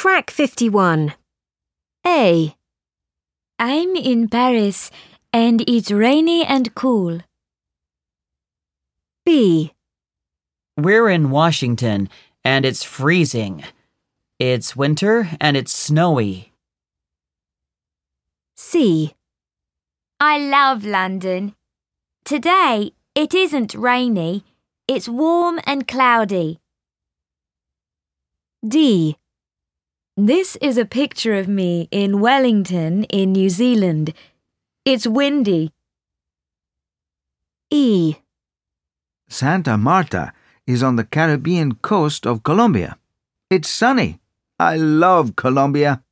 Track 51. A. I'm in Paris and it's rainy and cool. B. We're in Washington and it's freezing. It's winter and it's snowy. C. I love London. Today it isn't rainy, it's warm and cloudy. D. This is a picture of me in Wellington in New Zealand. It's windy. E. Santa Marta is on the Caribbean coast of Colombia. It's sunny. I love Colombia.